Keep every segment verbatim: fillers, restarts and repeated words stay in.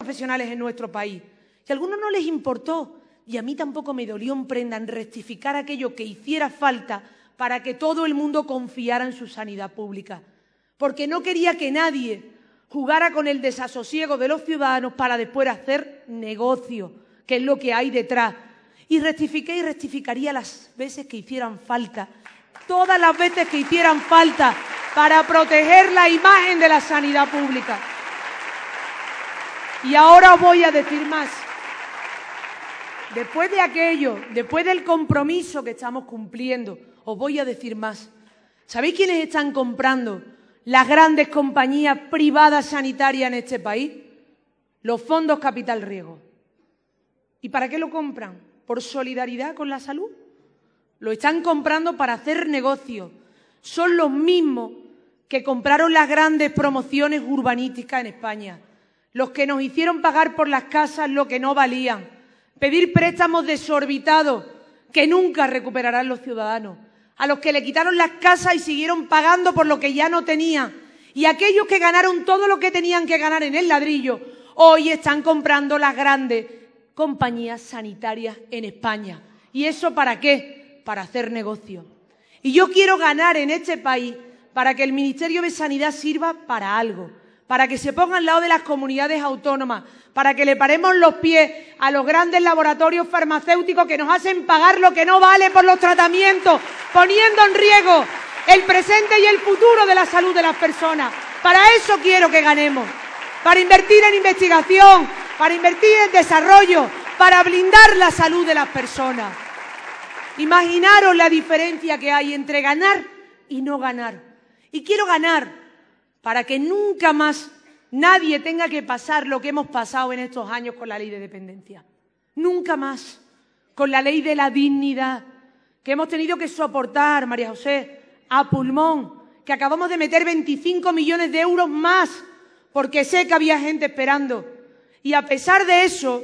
profesionales en nuestro país. Y a algunos no les importó, y a mí tampoco me dolió en prenda en rectificar aquello que hiciera falta para que todo el mundo confiara en su sanidad pública. Porque no quería que nadie jugara con el desasosiego de los ciudadanos para después hacer negocio, que es lo que hay detrás. Y rectifiqué y rectificaría las veces que hicieran falta, todas las veces que hicieran falta para proteger la imagen de la sanidad pública. Y ahora os voy a decir más. Después de aquello, después del compromiso que estamos cumpliendo, os voy a decir más. ¿Sabéis quiénes están comprando las grandes compañías privadas sanitarias en este país? Los fondos Capital Riesgo. ¿Y para qué lo compran? ¿Por solidaridad con la salud? Lo están comprando para hacer negocio. Son los mismos que compraron las grandes promociones urbanísticas en España, los que nos hicieron pagar por las casas lo que no valían, pedir préstamos desorbitados que nunca recuperarán los ciudadanos, a los que le quitaron las casas y siguieron pagando por lo que ya no tenían, y aquellos que ganaron todo lo que tenían que ganar en el ladrillo, hoy están comprando las grandes compañías sanitarias en España. ¿Y eso para qué? Para hacer negocio. Y yo quiero ganar en este país para que el Ministerio de Sanidad sirva para algo, para que se ponga al lado de las comunidades autónomas, para que le paremos los pies a los grandes laboratorios farmacéuticos que nos hacen pagar lo que no vale por los tratamientos, poniendo en riesgo el presente y el futuro de la salud de las personas. Para eso quiero que ganemos, para invertir en investigación, para invertir en desarrollo, para blindar la salud de las personas. Imaginaros la diferencia que hay entre ganar y no ganar. Y quiero ganar para que nunca más nadie tenga que pasar lo que hemos pasado en estos años con la ley de dependencia. Nunca más. Con la ley de la dignidad, que hemos tenido que soportar, María José, a pulmón, que acabamos de meter veinticinco millones de euros más, porque sé que había gente esperando. Y a pesar de eso,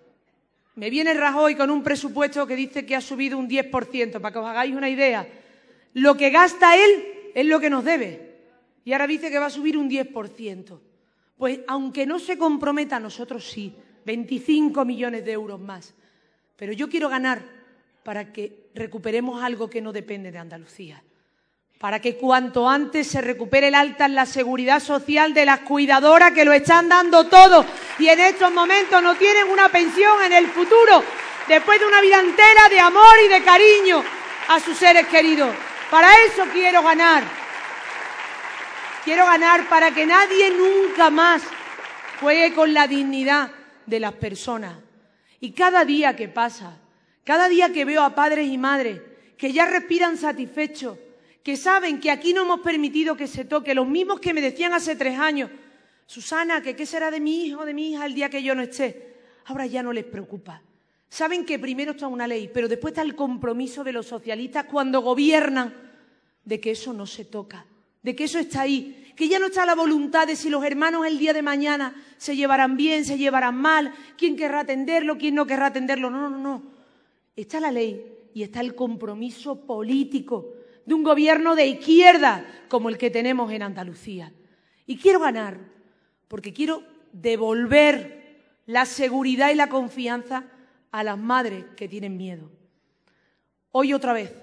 me viene Rajoy con un presupuesto que dice que ha subido un diez por ciento, para que os hagáis una idea. Lo que gasta él es lo que nos debe. Y ahora dice que va a subir un diez por ciento. Pues aunque no se comprometa, nosotros sí, veinticinco millones de euros más. Pero yo quiero ganar para que recuperemos algo que no depende de Andalucía. Para que cuanto antes se recupere el alta en la seguridad social de las cuidadoras que lo están dando todo y en estos momentos no tienen una pensión en el futuro, después de una vida entera de amor y de cariño a sus seres queridos. Para eso quiero ganar. Quiero ganar para que nadie nunca más juegue con la dignidad de las personas. Y cada día que pasa, cada día que veo a padres y madres que ya respiran satisfechos, que saben que aquí no hemos permitido que se toque, los mismos que me decían hace tres años, Susana, que qué será de mi hijo o de mi hija el día que yo no esté, ahora ya no les preocupa. Saben que primero está una ley, pero después está el compromiso de los socialistas cuando gobiernan de que eso no se toca, de que eso está ahí, que ya no está la voluntad de si los hermanos el día de mañana se llevarán bien, se llevarán mal, quién querrá atenderlo, quién no querrá atenderlo. No, no, no. Está la ley y está el compromiso político de un gobierno de izquierda como el que tenemos en Andalucía. Y quiero ganar porque quiero devolver la seguridad y la confianza a las madres que tienen miedo. Hoy otra vez,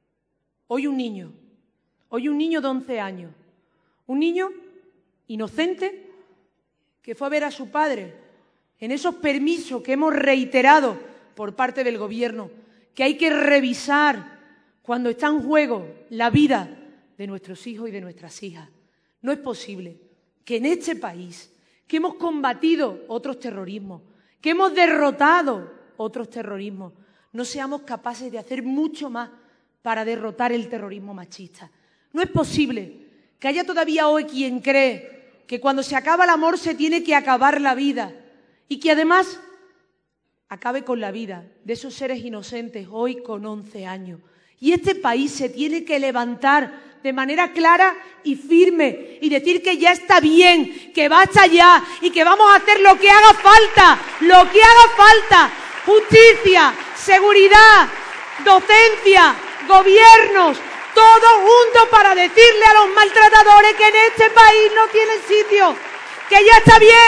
hoy un niño, hoy un niño de once años, un niño inocente que fue a ver a su padre en esos permisos que hemos reiterado por parte del gobierno, que hay que revisar cuando está en juego la vida de nuestros hijos y de nuestras hijas. No es posible que en este país, que hemos combatido otros terrorismos, que hemos derrotado otros terrorismos, no seamos capaces de hacer mucho más para derrotar el terrorismo machista. No es posible que haya todavía hoy quien cree que cuando se acaba el amor se tiene que acabar la vida y que además acabe con la vida de esos seres inocentes hoy con once años. Y este país se tiene que levantar de manera clara y firme y decir que ya está bien, que basta ya y que vamos a hacer lo que haga falta, lo que haga falta. Justicia, seguridad, docencia, gobiernos, todos juntos para decirle a los maltratadores que en este país no tienen sitio, que ya está bien,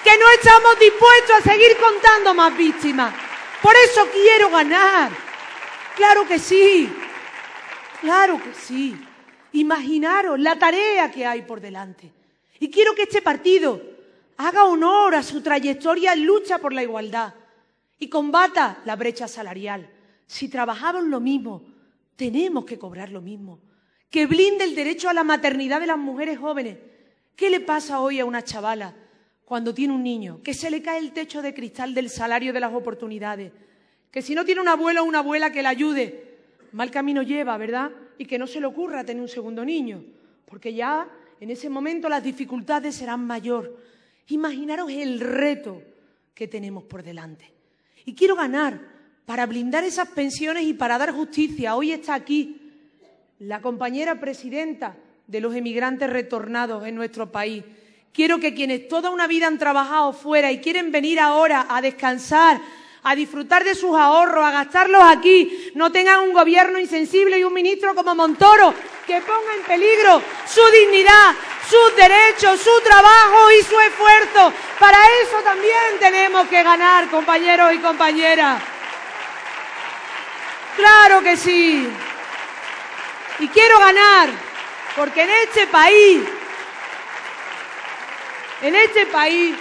que no estamos dispuestos a seguir contando más víctimas. Por eso quiero ganar. Claro que sí, claro que sí. Imaginaros la tarea que hay por delante. Y quiero que este partido haga honor a su trayectoria en lucha por la igualdad y combata la brecha salarial. Si trabajamos lo mismo, tenemos que cobrar lo mismo. Que blinde el derecho a la maternidad de las mujeres jóvenes. ¿Qué le pasa hoy a una chavala cuando tiene un niño? Que se le cae el techo de cristal del salario de las oportunidades. Que si no tiene un abuelo o una abuela que la ayude, mal camino lleva, ¿verdad? Y que no se le ocurra tener un segundo niño, porque ya en ese momento las dificultades serán mayor. Imaginaros el reto que tenemos por delante. Y quiero ganar para blindar esas pensiones y para dar justicia. Hoy está aquí la compañera presidenta de los emigrantes retornados en nuestro país. Quiero que quienes toda una vida han trabajado fuera y quieren venir ahora a descansar, a disfrutar de sus ahorros, a gastarlos aquí, no tengan un gobierno insensible y un ministro como Montoro que ponga en peligro su dignidad, sus derechos, su trabajo y su esfuerzo. Para eso también tenemos que ganar, compañeros y compañeras. ¡Claro que sí! Y quiero ganar, porque en este país, en este país,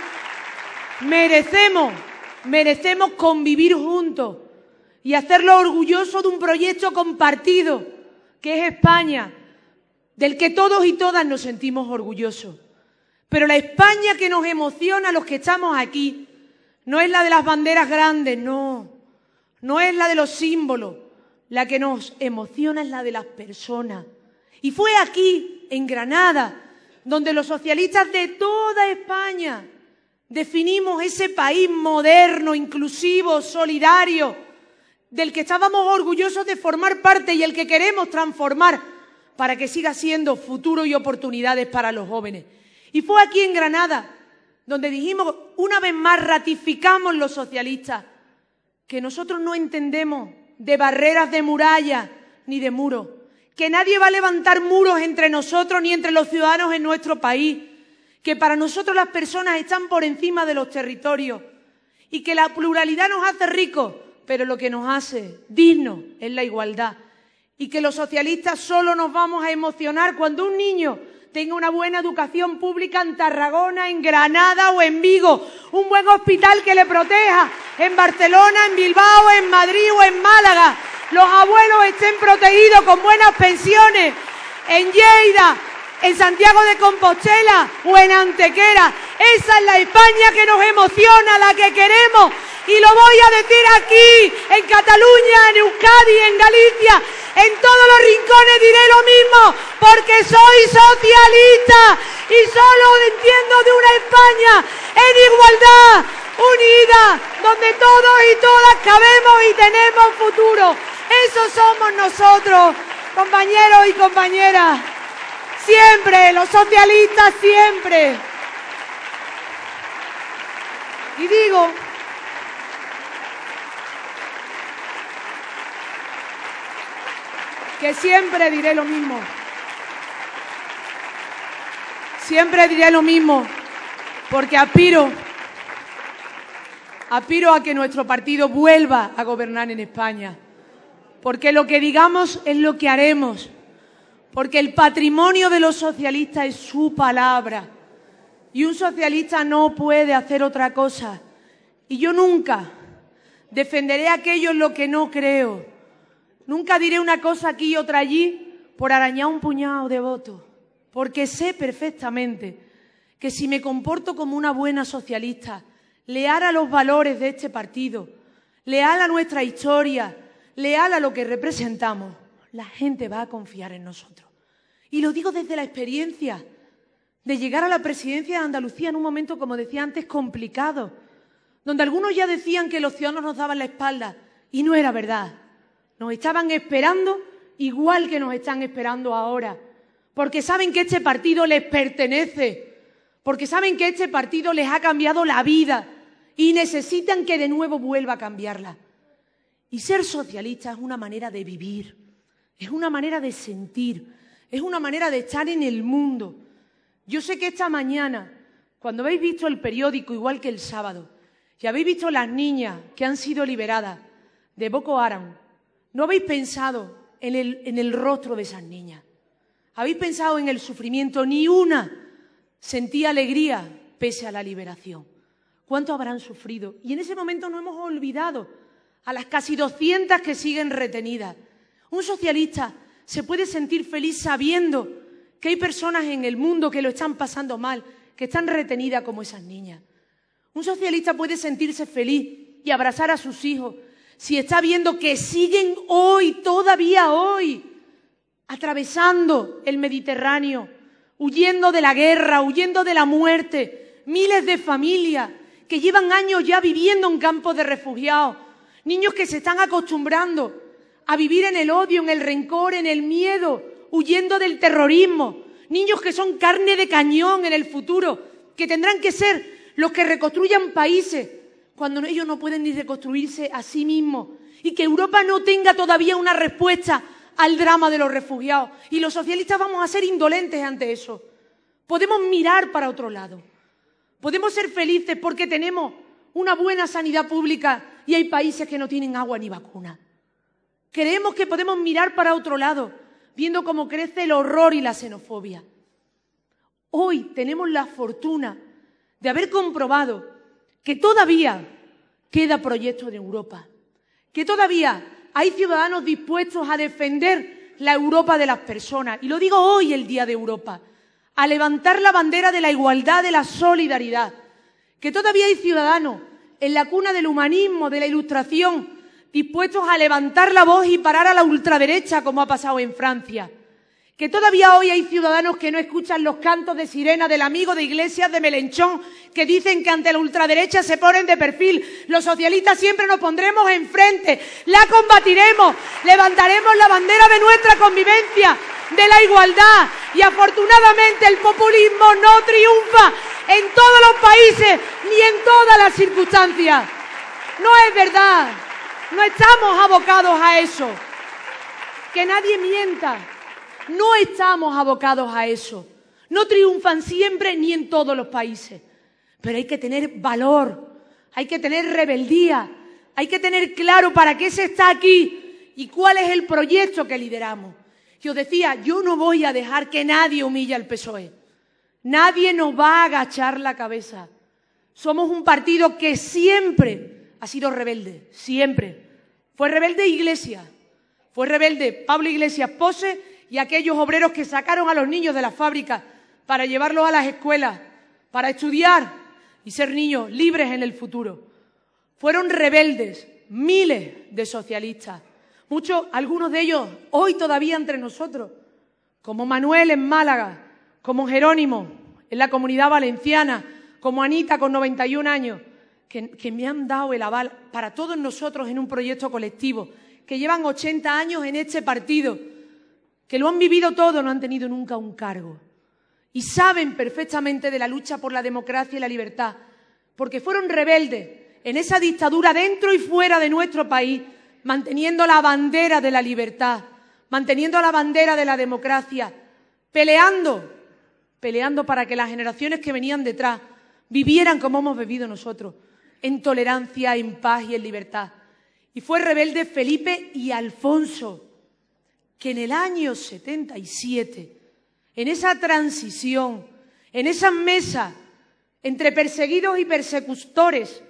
merecemos, merecemos convivir juntos y hacerlo orgulloso de un proyecto compartido, que es España, del que todos y todas nos sentimos orgullosos. Pero la España que nos emociona a los que estamos aquí no es la de las banderas grandes, no, no es la de los símbolos. La que nos emociona es la de las personas. Y fue aquí, en Granada, donde los socialistas de toda España definimos ese país moderno, inclusivo, solidario, del que estábamos orgullosos de formar parte y el que queremos transformar para que siga siendo futuro y oportunidades para los jóvenes. Y fue aquí en Granada donde dijimos, una vez más ratificamos los socialistas, que nosotros no entendemos de barreras de muralla ni de muros, que nadie va a levantar muros entre nosotros ni entre los ciudadanos en nuestro país, que para nosotros las personas están por encima de los territorios y que la pluralidad nos hace ricos, pero lo que nos hace dignos es la igualdad, y que los socialistas solo nos vamos a emocionar cuando un niño tenga una buena educación pública en Tarragona, en Granada o en Vigo, un buen hospital que le proteja en Barcelona, en Bilbao, en Madrid o en Málaga, los abuelos estén protegidos con buenas pensiones en Lleida, en Santiago de Compostela o en Antequera. Esa es la España que nos emociona, la que queremos. Y lo voy a decir aquí, en Cataluña, en Euskadi, en Galicia, en todos los rincones diré lo mismo, porque soy socialista y solo entiendo de una España en igualdad, unida, donde todos y todas cabemos y tenemos futuro. Eso somos nosotros, compañeros y compañeras. Siempre, los socialistas siempre. Y digo, que siempre diré lo mismo. Siempre diré lo mismo, porque aspiro, aspiro a que nuestro partido vuelva a gobernar en España. Porque lo que digamos es lo que haremos. Porque el patrimonio de los socialistas es su palabra. Y un socialista no puede hacer otra cosa. Y yo nunca defenderé aquello en lo que no creo. Nunca diré una cosa aquí y otra allí por arañar un puñado de votos. Porque sé perfectamente que si me comporto como una buena socialista, leal a los valores de este partido, leal a nuestra historia, leal a lo que representamos, la gente va a confiar en nosotros. Y lo digo desde la experiencia de llegar a la presidencia de Andalucía en un momento, como decía antes, complicado, donde algunos ya decían que los ciudadanos nos daban la espalda, y no era verdad. Nos estaban esperando igual que nos están esperando ahora, porque saben que este partido les pertenece, porque saben que este partido les ha cambiado la vida y necesitan que de nuevo vuelva a cambiarla. Y ser socialista es una manera de vivir, es una manera de sentir, es una manera de estar en el mundo. Yo sé que esta mañana cuando habéis visto el periódico igual que el sábado y habéis visto las niñas que han sido liberadas de Boko Haram, ¿no habéis pensado en el, en el rostro de esas niñas? ¿Habéis pensado en el sufrimiento? Ni una sentía alegría pese a la liberación. ¿Cuánto habrán sufrido? Y en ese momento no hemos olvidado a las casi doscientas que siguen retenidas. Un socialista se puede sentir feliz sabiendo que hay personas en el mundo que lo están pasando mal, que están retenidas como esas niñas. Un socialista puede sentirse feliz y abrazar a sus hijos si está viendo que siguen hoy, todavía hoy, atravesando el Mediterráneo, huyendo de la guerra, huyendo de la muerte, miles de familias que llevan años ya viviendo en campos de refugiados, niños que se están acostumbrando a vivir en el odio, en el rencor, en el miedo, huyendo del terrorismo, niños que son carne de cañón en el futuro, que tendrán que ser los que reconstruyan países cuando ellos no pueden ni reconstruirse a sí mismos, y que Europa no tenga todavía una respuesta al drama de los refugiados. Y los socialistas vamos a ser indolentes ante eso. Podemos mirar para otro lado. Podemos ser felices porque tenemos una buena sanidad pública y hay países que no tienen agua ni vacuna. Creemos que podemos mirar para otro lado, viendo cómo crece el horror y la xenofobia. Hoy tenemos la fortuna de haber comprobado que todavía queda proyecto en Europa, que todavía hay ciudadanos dispuestos a defender la Europa de las personas, y lo digo hoy, el Día de Europa, a levantar la bandera de la igualdad, de la solidaridad, que todavía hay ciudadanos en la cuna del humanismo, de la ilustración, dispuestos a levantar la voz y parar a la ultraderecha, como ha pasado en Francia. Que todavía hoy hay ciudadanos que no escuchan los cantos de sirena del amigo de Iglesias de Melenchón, que dicen que ante la ultraderecha se ponen de perfil. Los socialistas siempre nos pondremos enfrente, la combatiremos, levantaremos la bandera de nuestra convivencia, de la igualdad, y afortunadamente el populismo no triunfa en todos los países ni en todas las circunstancias. No es verdad, no estamos abocados a eso. Que nadie mienta. No estamos abocados a eso. No triunfan siempre ni en todos los países. Pero hay que tener valor, hay que tener rebeldía, hay que tener claro para qué se está aquí y cuál es el proyecto que lideramos. Y os decía, yo no voy a dejar que nadie humille al P S O E. Nadie nos va a agachar la cabeza. Somos un partido que siempre ha sido rebelde, siempre. Fue rebelde Iglesias, fue rebelde Pablo Iglesias Pose y aquellos obreros que sacaron a los niños de las fábricas para llevarlos a las escuelas, para estudiar y ser niños libres en el futuro. Fueron rebeldes miles de socialistas, muchos, algunos de ellos hoy todavía entre nosotros, como Manuel en Málaga, como Jerónimo en la Comunidad Valenciana, como Anita con noventa y un años, que, que me han dado el aval para todos nosotros en un proyecto colectivo, que llevan ochenta años en este partido, que lo han vivido todo, no han tenido nunca un cargo. Y saben perfectamente de la lucha por la democracia y la libertad, porque fueron rebeldes en esa dictadura dentro y fuera de nuestro país, manteniendo la bandera de la libertad, manteniendo la bandera de la democracia, peleando, peleando para que las generaciones que venían detrás vivieran como hemos vivido nosotros, en tolerancia, en paz y en libertad. Y fue rebelde Felipe y Alfonso, que en el año setenta y siete, en esa transición, en esa mesa entre perseguidos y persecutores,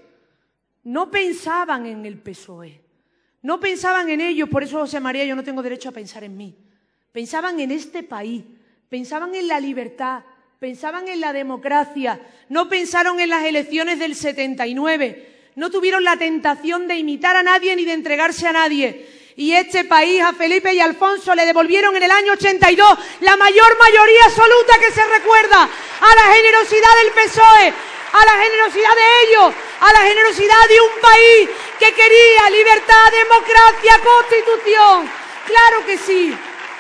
no pensaban en el P S O E, no pensaban en ellos, por eso José María, yo no tengo derecho a pensar en mí. Pensaban en este país, pensaban en la libertad, pensaban en la democracia, no pensaron en las elecciones del setenta y nueve, no tuvieron la tentación de imitar a nadie ni de entregarse a nadie. Y este país a Felipe y Alfonso le devolvieron en el año ochenta y dos la mayor mayoría absoluta que se recuerda, a la generosidad del P S O E, a la generosidad de ellos, a la generosidad de un país que quería libertad, democracia, constitución. Claro que sí.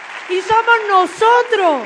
Y somos nosotros,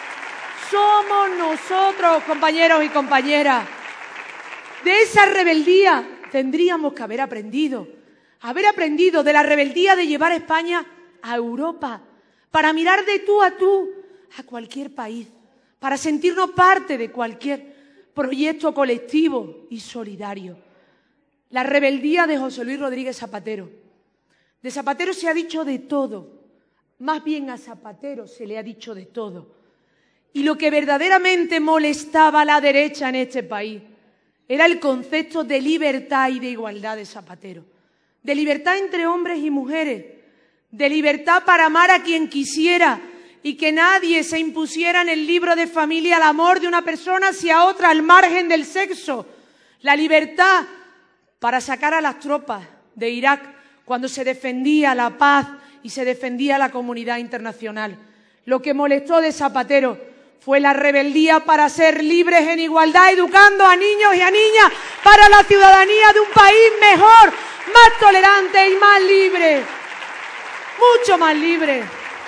somos nosotros, compañeros y compañeras. De esa rebeldía tendríamos que haber aprendido. Haber aprendido de la rebeldía de llevar a España a Europa, para mirar de tú a tú a cualquier país, para sentirnos parte de cualquier. proyecto colectivo y solidario. La rebeldía de José Luis Rodríguez Zapatero. De Zapatero se ha dicho de todo, más bien a Zapatero se le ha dicho de todo. Y lo que verdaderamente molestaba a la derecha en este país era el concepto de libertad y de igualdad de Zapatero. De libertad entre hombres y mujeres, de libertad para amar a quien quisiera y que nadie se impusiera en el libro de familia el amor de una persona hacia otra al margen del sexo. La libertad para sacar a las tropas de Irak cuando se defendía la paz y se defendía la comunidad internacional. Lo que molestó de Zapatero fue la rebeldía para ser libres en igualdad, educando a niños y a niñas para la ciudadanía de un país mejor, más tolerante y más libre, mucho más libre.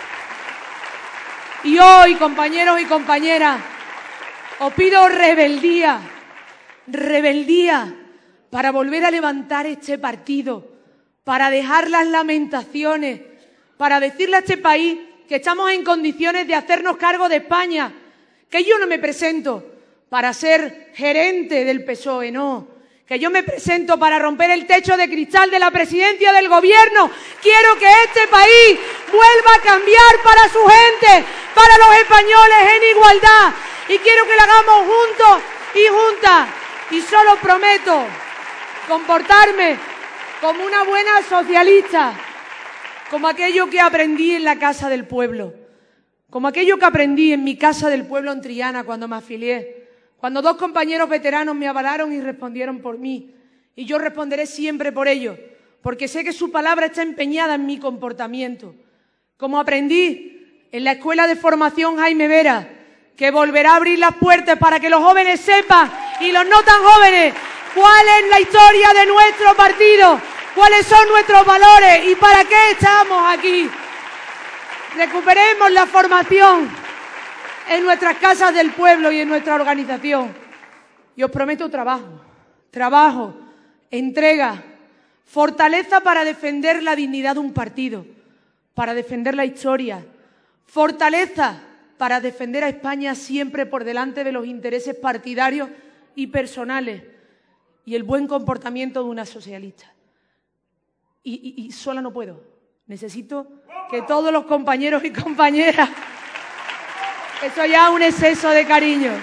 Y hoy, compañeros y compañeras, os pido rebeldía, rebeldía para volver a levantar este partido, para dejar las lamentaciones, para decirle a este país que estamos en condiciones de hacernos cargo de España, que yo no me presento para ser gerente del P S O E, no, que yo me presento para romper el techo de cristal de la presidencia del gobierno. Quiero que este país vuelva a cambiar para su gente, para los españoles en igualdad, y quiero que lo hagamos juntos y juntas, y solo prometo comportarme como una buena socialista, como aquello que aprendí en la Casa del Pueblo, como aquello que aprendí en mi Casa del Pueblo en Triana cuando me afilié, cuando dos compañeros veteranos me avalaron y respondieron por mí. Y yo responderé siempre por ellos, porque sé que su palabra está empeñada en mi comportamiento. Como aprendí en la Escuela de Formación Jaime Vera, que volverá a abrir las puertas para que los jóvenes sepan, y los no tan jóvenes, cuál es la historia de nuestro partido, cuáles son nuestros valores y para qué estamos aquí. Recuperemos la formación en nuestras casas del pueblo y en nuestra organización. Y os prometo trabajo, trabajo, entrega, fortaleza para defender la dignidad de un partido, para defender la historia, fortaleza para defender a España siempre por delante de los intereses partidarios y personales, y el buen comportamiento de una socialista. Y, y, y sola no puedo. Necesito que todos los compañeros y compañeras, eso ya es un exceso de cariño,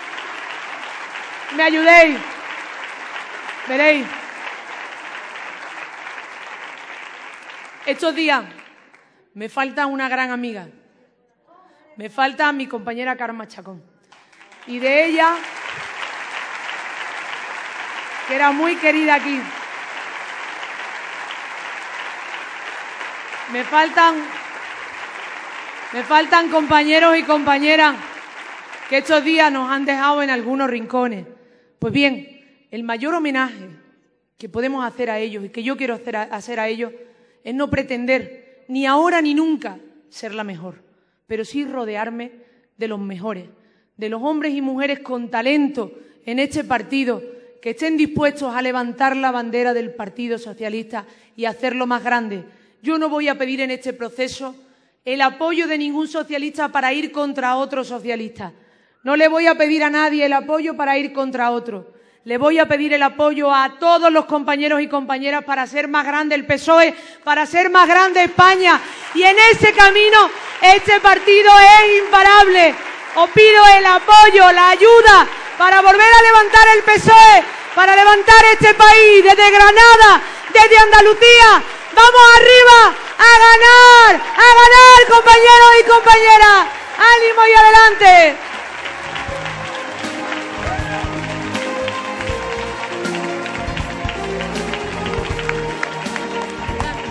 me ayudéis. Veréis, estos días me falta una gran amiga, me falta mi compañera Karma Chacón, y de ella, que era muy querida aquí, me faltan, me faltan compañeros y compañeras que estos días nos han dejado en algunos rincones. Pues bien, el mayor homenaje que podemos hacer a ellos y que yo quiero hacer a, hacer a ellos es no pretender ni ahora ni nunca ser la mejor, pero sí rodearme de los mejores, de los hombres y mujeres con talento en este partido, que estén dispuestos a levantar la bandera del Partido Socialista y hacerlo más grande. Yo no voy a pedir en este proceso el apoyo de ningún socialista para ir contra otro socialista. No le voy a pedir a nadie el apoyo para ir contra otro. Le voy a pedir el apoyo a todos los compañeros y compañeras para hacer más grande el P S O E, para hacer más grande España. Y en ese camino este partido es imparable. Os pido el apoyo, la ayuda para volver a levantar el P S O E, para levantar este país desde Granada, desde Andalucía. ¡Vamos arriba a ganar, a ganar, compañeros y compañeras! ¡Ánimo y adelante!